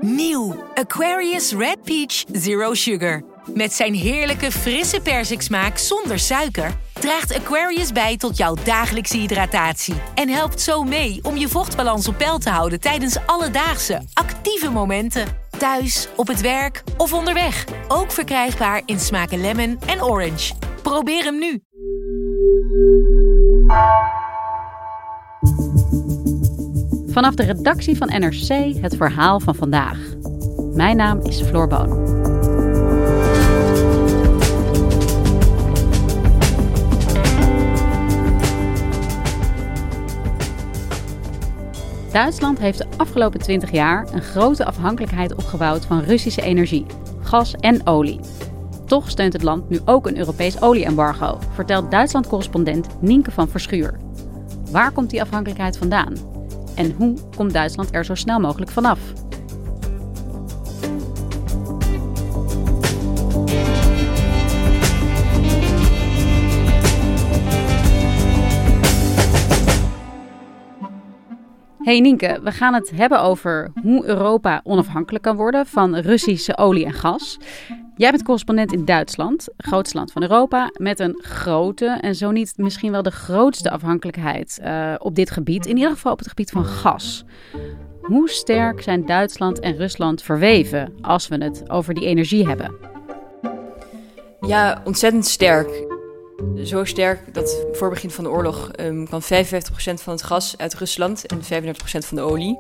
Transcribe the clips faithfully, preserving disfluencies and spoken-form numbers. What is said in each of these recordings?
Nieuw Aquarius Red Peach Zero Sugar. Met zijn heerlijke frisse persiksmaak zonder suiker draagt Aquarius bij tot jouw dagelijkse hydratatie en helpt zo mee om je vochtbalans op peil te houden tijdens alledaagse, actieve momenten. Thuis, op het werk of onderweg. Ook verkrijgbaar in smaken lemon en orange. Probeer hem nu. Vanaf de redactie van N R C het verhaal van vandaag. Mijn naam is Floor Boon. Duitsland heeft de afgelopen twintig jaar een grote afhankelijkheid opgebouwd van Russische energie, gas en olie. Toch steunt het land nu ook een Europees olieembargo, vertelt Duitsland-correspondent Nienke van Verschuur. Waar komt die afhankelijkheid vandaan? En hoe komt Duitsland er zo snel mogelijk vanaf? Hey Nienke, we gaan het hebben over hoe Europa onafhankelijk kan worden van Russische olie en gas. Jij bent correspondent in Duitsland, grootste land van Europa, met een grote en zo niet misschien wel de grootste afhankelijkheid uh, op dit gebied, in ieder geval op het gebied van gas. Hoe sterk zijn Duitsland en Rusland verweven als we het over die energie hebben? Ja, ontzettend sterk. Zo sterk dat voor begin van de oorlog um, kwam vijfenvijftig procent van het gas uit Rusland en vijfendertig procent van de olie.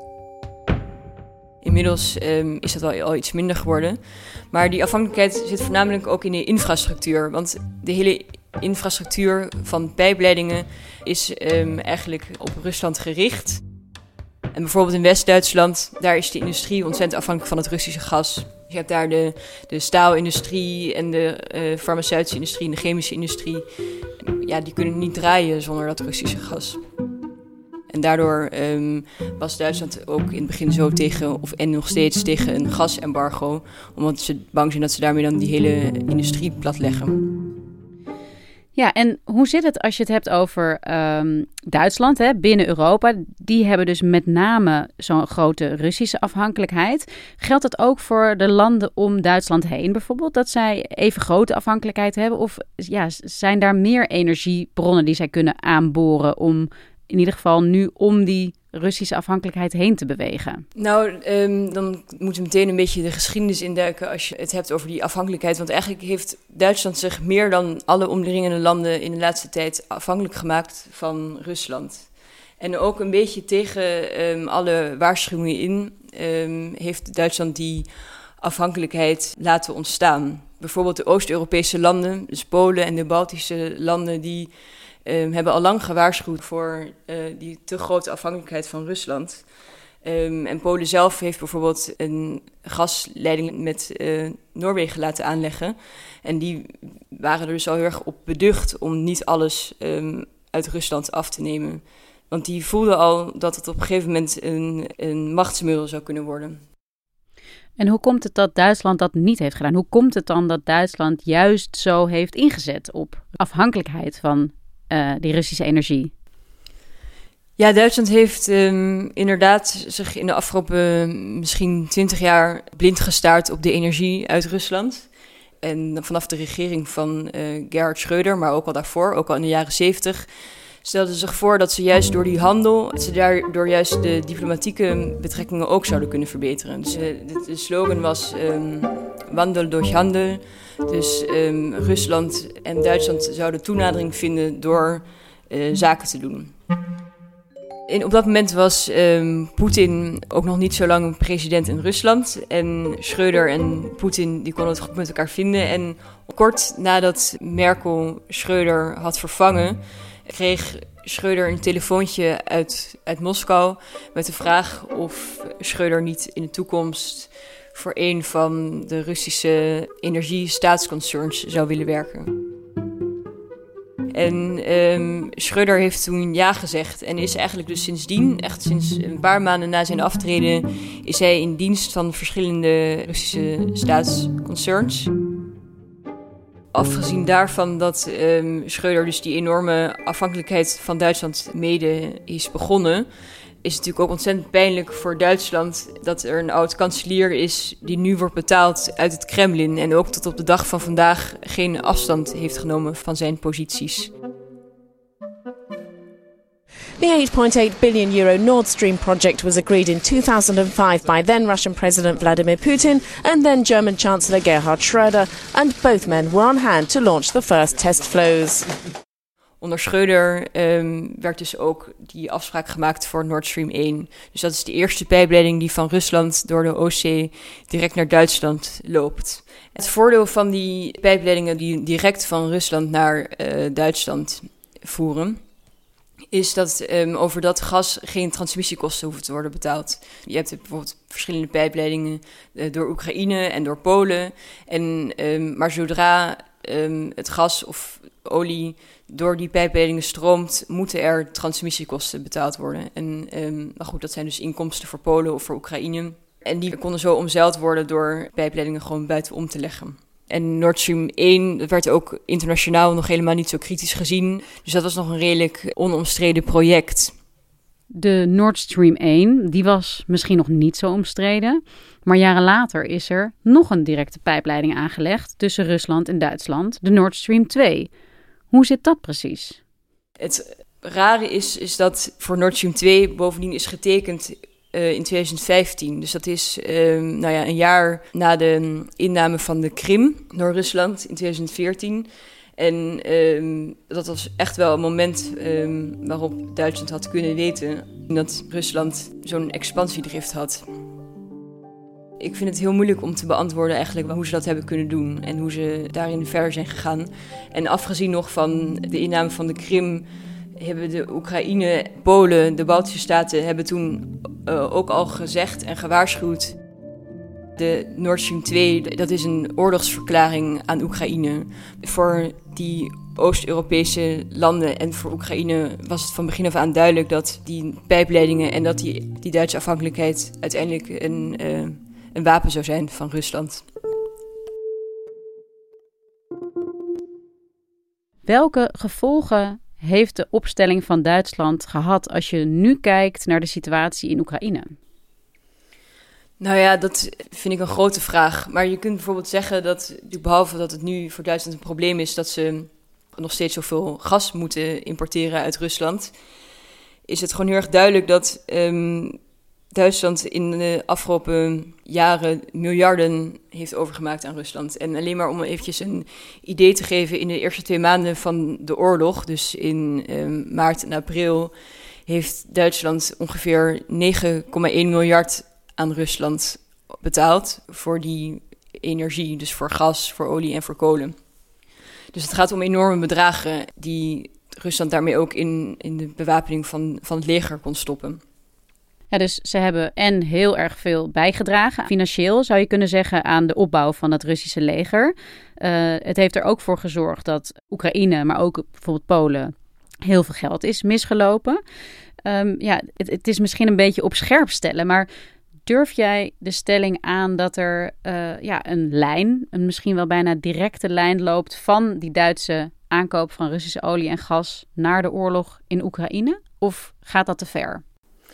Inmiddels um, is dat wel al iets minder geworden. Maar die afhankelijkheid zit voornamelijk ook in de infrastructuur. Want de hele infrastructuur van pijpleidingen is um, eigenlijk op Rusland gericht. En bijvoorbeeld in West-Duitsland, daar is de industrie ontzettend afhankelijk van het Russische gas. Je hebt daar de, de staalindustrie en de uh, farmaceutische industrie en de chemische industrie. Ja, die kunnen niet draaien zonder dat Russische gas. En daardoor um, was Duitsland ook in het begin zo tegen, of en nog steeds tegen een gasembargo. Omdat ze bang zijn dat ze daarmee dan die hele industrie platleggen. Ja, en hoe zit het als je het hebt over um, Duitsland, hè, binnen Europa? Die hebben dus met name zo'n grote Russische afhankelijkheid. Geldt dat ook voor de landen om Duitsland heen bijvoorbeeld? Dat zij even grote afhankelijkheid hebben? Of ja, zijn daar meer energiebronnen die zij kunnen aanboren om in ieder geval nu om die Russische afhankelijkheid heen te bewegen? Nou, um, dan moeten we meteen een beetje de geschiedenis induiken als je het hebt over die afhankelijkheid. Want eigenlijk heeft Duitsland zich meer dan alle omringende landen in de laatste tijd afhankelijk gemaakt van Rusland. En ook een beetje tegen um, alle waarschuwingen in um, heeft Duitsland die afhankelijkheid laten ontstaan. Bijvoorbeeld de Oost-Europese landen, dus Polen en de Baltische landen, die Um, hebben al lang gewaarschuwd voor uh, die te grote afhankelijkheid van Rusland. Um, en Polen zelf heeft bijvoorbeeld een gasleiding met uh, Noorwegen laten aanleggen. En die waren er dus al heel erg op beducht om niet alles um, uit Rusland af te nemen. Want die voelden al dat het op een gegeven moment een, een machtsmiddel zou kunnen worden. En hoe komt het dat Duitsland dat niet heeft gedaan? Hoe komt het dan dat Duitsland juist zo heeft ingezet op afhankelijkheid van Uh, die Russische energie? Ja, Duitsland heeft um, inderdaad zich in de afgelopen uh, misschien twintig jaar blind gestaard op de energie uit Rusland. En vanaf de regering van uh, Gerhard Schröder, maar ook al daarvoor, ook al in de jaren zeventig, stelden ze zich voor dat ze juist door die handel, dat ze daardoor juist de diplomatieke betrekkingen ook zouden kunnen verbeteren. Dus uh, de, de slogan was um, Wandel durch Handel. Dus um, Rusland en Duitsland zouden toenadering vinden door uh, zaken te doen. En op dat moment was um, Poetin ook nog niet zo lang president in Rusland. En Schröder en Poetin die konden het goed met elkaar vinden. En kort nadat Merkel Schröder had vervangen, kreeg Schröder een telefoontje uit, uit Moskou met de vraag of Schröder niet in de toekomst voor een van de Russische energiestaatsconcerns zou willen werken. En um, Schröder heeft toen ja gezegd en is eigenlijk dus sindsdien, echt sinds een paar maanden na zijn aftreden, is hij in dienst van verschillende Russische staatsconcerns. Afgezien daarvan dat um, Schröder dus die enorme afhankelijkheid van Duitsland mede is begonnen, is het natuurlijk ook ontzettend pijnlijk voor Duitsland dat er een oud-kanselier is die nu wordt betaald uit het Kremlin en ook tot op de dag van vandaag geen afstand heeft genomen van zijn posities. The eight point eight billion euro Nord Stream project was agreed in two thousand five by then Russian President Vladimir Putin and then German Chancellor Gerhard Schröder, and both men were on hand to launch the first test flows. Onder Schröder um, werd dus ook die afspraak gemaakt voor Nord Stream één. Dus dat is de eerste pijpleiding die van Rusland door de Oostzee direct naar Duitsland loopt. Het voordeel van die pijpleidingen die direct van Rusland naar uh, Duitsland voeren, is dat um, over dat gas geen transmissiekosten hoeven te worden betaald. Je hebt bijvoorbeeld verschillende pijpleidingen uh, door Oekraïne en door Polen. En, um, maar zodra um, het gas of olie door die pijpleidingen stroomt, moeten er transmissiekosten betaald worden. En um, maar goed, dat zijn dus inkomsten voor Polen of voor Oekraïne. En die konden zo omzeild worden door pijpleidingen gewoon buitenom te leggen. En Nord Stream één werd ook internationaal nog helemaal niet zo kritisch gezien. Dus dat was nog een redelijk onomstreden project. De Nord Stream één, die was misschien nog niet zo omstreden. Maar jaren later is er nog een directe pijpleiding aangelegd tussen Rusland en Duitsland, de Nord Stream twee. Hoe zit dat precies? Het rare is, is dat voor Nord Stream twee bovendien is getekend Uh, in twintig vijftien. Dus dat is uh, nou ja, een jaar na de inname van de Krim door Rusland in twintig veertien. En uh, dat was echt wel een moment uh, waarop Duitsland had kunnen weten dat Rusland zo'n expansiedrift had. Ik vind het heel moeilijk om te beantwoorden eigenlijk hoe ze dat hebben kunnen doen en hoe ze daarin verder zijn gegaan. En afgezien nog van de inname van de Krim hebben de Oekraïne, Polen, de Baltische Staten hebben toen uh, ook al gezegd en gewaarschuwd. De Nord Stream twee, dat is een oorlogsverklaring aan Oekraïne. Voor die Oost-Europese landen en voor Oekraïne was het van begin af aan duidelijk dat die pijpleidingen en dat die, die Duitse afhankelijkheid uiteindelijk een, uh, een wapen zou zijn van Rusland. Welke gevolgen heeft de opstelling van Duitsland gehad als je nu kijkt naar de situatie in Oekraïne? Nou ja, dat vind ik een grote vraag. Maar je kunt bijvoorbeeld zeggen dat, behalve dat het nu voor Duitsland een probleem is dat ze nog steeds zoveel gas moeten importeren uit Rusland, is het gewoon heel erg duidelijk dat um, Duitsland in de afgelopen jaren miljarden heeft overgemaakt aan Rusland. En alleen maar om eventjes een idee te geven, in de eerste twee maanden van de oorlog, dus in um, maart en april, heeft Duitsland ongeveer negen komma één miljard aan Rusland betaald voor die energie, dus voor gas, voor olie en voor kolen. Dus het gaat om enorme bedragen die Rusland daarmee ook in, in de bewapening van, van het leger kon stoppen. Ja, dus ze hebben en heel erg veel bijgedragen, financieel zou je kunnen zeggen, aan de opbouw van het Russische leger. Uh, het heeft er ook voor gezorgd dat Oekraïne, maar ook bijvoorbeeld Polen, heel veel geld is misgelopen. Um, ja, het, het is misschien een beetje op scherp stellen, maar durf jij de stelling aan dat er uh, ja, een lijn, een misschien wel bijna directe lijn loopt van die Duitse aankoop van Russische olie en gas naar de oorlog in Oekraïne? Of gaat dat te ver?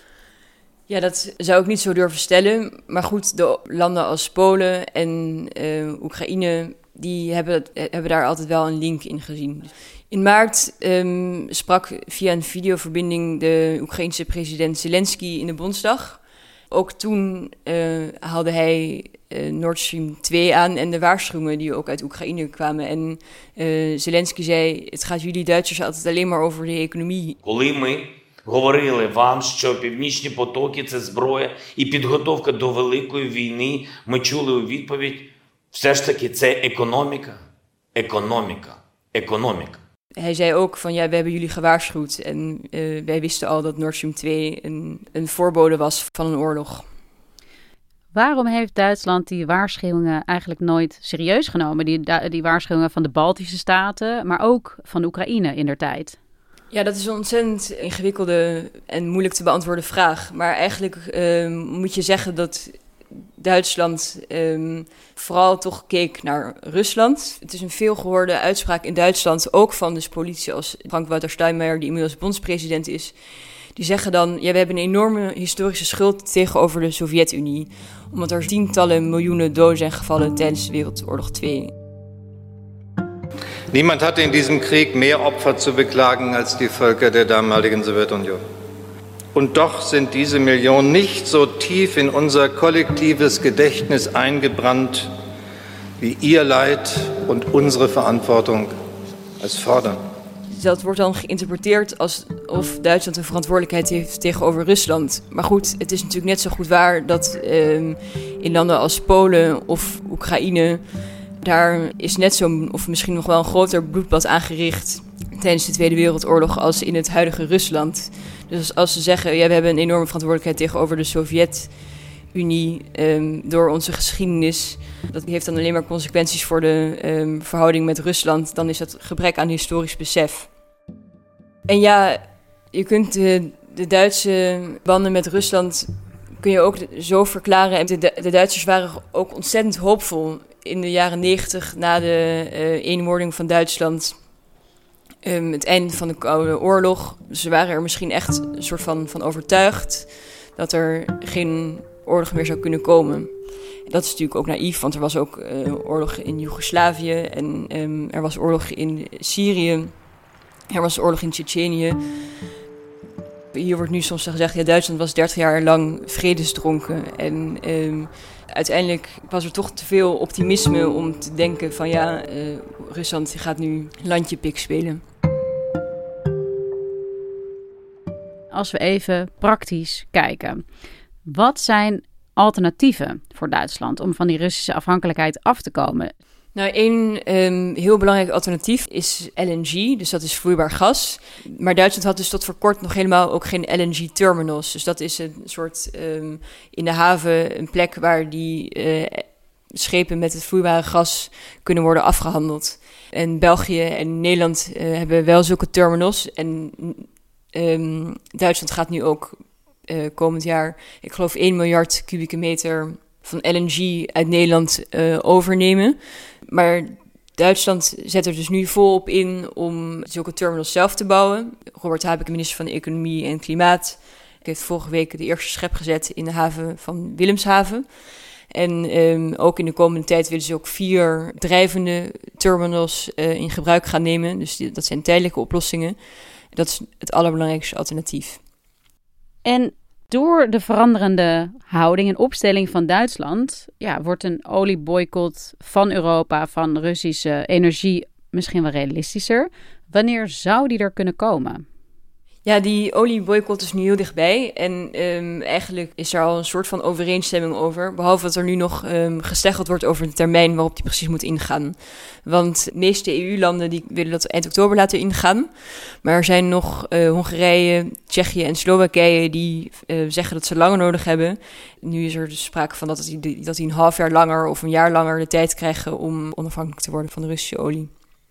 Ja, dat zou ik niet zo durven stellen. Maar goed, de landen als Polen en uh, Oekraïne, die hebben, hebben daar altijd wel een link in gezien. In maart um, sprak via een videoverbinding de Oekraïense president Zelensky in de Bondsdag. Ook toen uh, haalde hij uh, Nord Stream twee aan en de waarschuwingen die ook uit Oekraïne kwamen. En uh, Zelensky zei, het gaat jullie Duitsers altijd alleen maar over de economie. Коли ми говорили вам, що північні потоки – це зброя і підготовка до великої війни, ми чули у відповідь, все ж таки це економіка, економіка, економіка. Hij zei ook van ja, we hebben jullie gewaarschuwd en uh, wij wisten al dat Nord Stream twee een, een voorbode was van een oorlog. Waarom heeft Duitsland die waarschuwingen eigenlijk nooit serieus genomen? Die, die waarschuwingen van de Baltische Staten, maar ook van Oekraïne indertijd. Ja, dat is een ontzettend ingewikkelde en moeilijk te beantwoorden vraag. Maar eigenlijk uh, moet je zeggen dat Duitsland um, vooral toch keek naar Rusland. Het is een veelgehoorde uitspraak in Duitsland, ook van dus politici als Frank-Walter Steinmeier, die inmiddels bondspresident is. Die zeggen dan, ja, we hebben een enorme historische schuld tegenover de Sovjet-Unie. Omdat er tientallen miljoenen doden zijn gevallen tijdens Wereldoorlog twee. Niemand hatte in diesem Krieg mehr Opfer zu beklagen als die Völker der damaligen Sowjetunion. Und doch sind diese Millionen nicht so tief in unser kollektives Gedächtnis eingebrannt, wie ihr Leid und unsere Verantwortung es fordern. Dat wordt dan geïnterpreteerd alsof Duitsland een verantwoordelijkheid heeft tegenover Rusland. Maar goed, het is natuurlijk net zo goed waar dat um, in landen als Polen of Oekraïne, daar is net zo'n, of misschien nog wel een groter bloedbad aangericht tijdens de Tweede Wereldoorlog als in het huidige Rusland. Dus als ze zeggen, ja, we hebben een enorme verantwoordelijkheid tegenover de Sovjet-Unie um, door onze geschiedenis, dat heeft dan alleen maar consequenties voor de um, verhouding met Rusland, dan is dat gebrek aan historisch besef. En ja, je kunt de, de Duitse banden met Rusland kun je ook zo verklaren. En de, de Duitsers waren ook ontzettend hoopvol in de jaren negentig na de uh, eenwording van Duitsland. Um, het einde van de Koude Oorlog. Ze waren er misschien echt een soort van, van overtuigd dat er geen oorlog meer zou kunnen komen. Dat is natuurlijk ook naïef, want er was ook uh, oorlog in Joegoslavië en um, er was oorlog in Syrië. Er was oorlog in Tsjetsjenië. Hier wordt nu soms gezegd, ja, Duitsland was dertig jaar lang vredesdronken. En um, uiteindelijk was er toch te veel optimisme om te denken van ja, uh, Rusland gaat nu landjepik spelen. Als we even praktisch kijken. Wat zijn alternatieven voor Duitsland om van die Russische afhankelijkheid af te komen? Nou, één um, heel belangrijk alternatief is L N G, dus dat is vloeibaar gas. Maar Duitsland had dus tot voor kort nog helemaal ook geen L N G-terminals. Dus dat is een soort um, in de haven een plek waar die uh, schepen met het vloeibare gas kunnen worden afgehandeld. En België en Nederland uh, hebben wel zulke terminals. En um, Duitsland gaat nu ook uh, komend jaar, ik geloof één miljard kubieke meter van L N G uit Nederland uh, overnemen. Maar Duitsland zet er dus nu volop in om zulke terminals zelf te bouwen. Robert Habeck, minister van Economie en Klimaat, heeft vorige week de eerste schep gezet in de haven van Wilhelmshaven. En um, ook in de komende tijd willen ze ook vier drijvende terminals uh, in gebruik gaan nemen. Dus die, dat zijn tijdelijke oplossingen. Dat is het allerbelangrijkste alternatief. En door de veranderende houding en opstelling van Duitsland, ja, wordt een olieboycott van Europa, van Russische energie misschien wel realistischer. Wanneer zou die er kunnen komen? Ja, die olieboycott is nu heel dichtbij. En um, eigenlijk is er al een soort van overeenstemming over. Behalve dat er nu nog um, gesteggeld wordt over de termijn waarop die precies moet ingaan. Want de meeste E U-landen die willen dat eind oktober laten ingaan. Maar er zijn nog uh, Hongarije, Tsjechië en Slowakije die uh, zeggen dat ze langer nodig hebben. Nu is er dus sprake van dat die, dat die een half jaar langer of een jaar langer de tijd krijgen om onafhankelijk te worden van de Russische olie.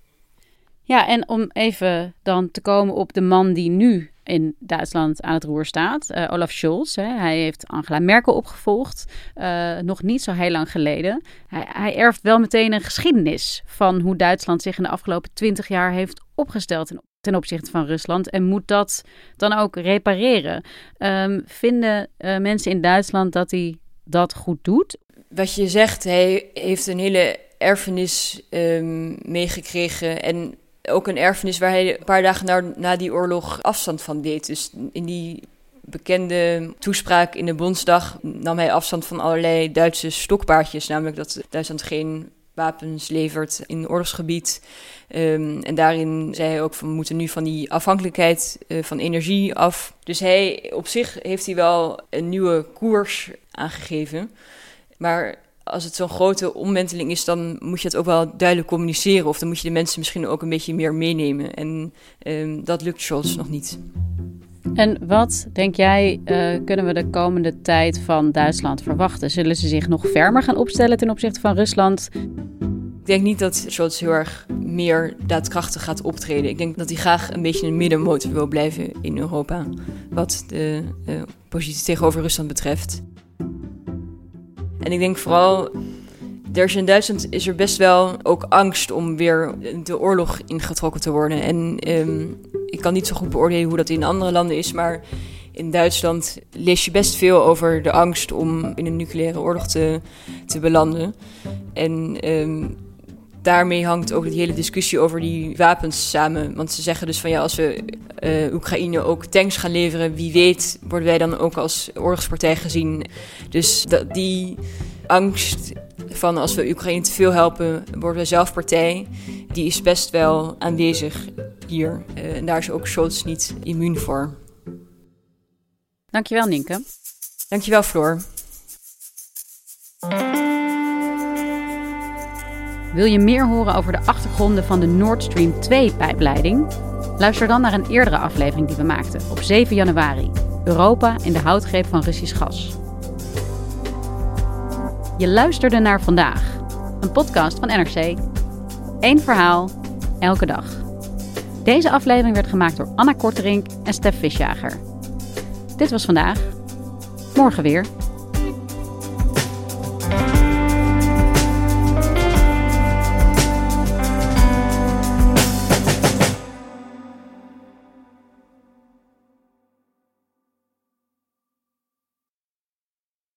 Ja, en om even dan te komen op de man die nu in Duitsland aan het roer staat, uh, Olaf Scholz. Hè. Hij heeft Angela Merkel opgevolgd, uh, nog niet zo heel lang geleden. Hij, hij erft wel meteen een geschiedenis van hoe Duitsland zich in de afgelopen twintig jaar heeft opgesteld ten, ten opzichte van Rusland en moet dat dan ook repareren. Um, vinden uh, mensen in Duitsland dat hij dat goed doet? Wat je zegt, hij heeft een hele erfenis um, meegekregen en ook een erfenis waar hij een paar dagen na, na die oorlog afstand van deed. Dus in die bekende toespraak in de Bondsdag nam hij afstand van allerlei Duitse stokpaardjes. Namelijk dat Duitsland geen wapens levert in oorlogsgebied. Um, en daarin zei hij ook van we moeten nu van die afhankelijkheid uh, van energie af. Dus hij op zich heeft hij wel een nieuwe koers aangegeven. Maar als het zo'n grote omwenteling is, dan moet je het ook wel duidelijk communiceren. Of dan moet je de mensen misschien ook een beetje meer meenemen. En um, dat lukt Scholz nog niet. En wat, denk jij, uh, kunnen we de komende tijd van Duitsland verwachten? Zullen ze zich nog fermer gaan opstellen ten opzichte van Rusland? Ik denk niet dat Scholz heel erg meer daadkrachtig gaat optreden. Ik denk dat hij graag een beetje een middenmotor wil blijven in Europa. Wat de uh, positie tegenover Rusland betreft. En ik denk vooral, er is in Duitsland is er best wel ook angst om weer de oorlog ingetrokken te worden. En um, ik kan niet zo goed beoordelen hoe dat in andere landen is, maar In Duitsland lees je best veel over de angst om in een nucleaire oorlog te, te belanden. En um, daarmee hangt ook die hele discussie over die wapens samen. Want ze zeggen dus van ja, als we uh, Oekraïne ook tanks gaan leveren, wie weet worden wij dan ook als oorlogspartij gezien. Dus dat, die angst van als we Oekraïne te veel helpen, worden wij zelf partij, die is best wel aanwezig hier. Uh, en daar is ook Scholz niet immuun voor. Dankjewel, Nienke. Dankjewel, Floor. Wil je meer horen over de achtergronden van de Nord Stream twee-pijpleiding? Luister dan naar een eerdere aflevering die we maakten op zeven januari. Europa in de houtgreep van Russisch gas. Je luisterde naar Vandaag, een podcast van N R C. Eén verhaal, elke dag. Deze aflevering werd gemaakt door Anna Korterink en Stef Visjager. Dit was Vandaag. Morgen weer.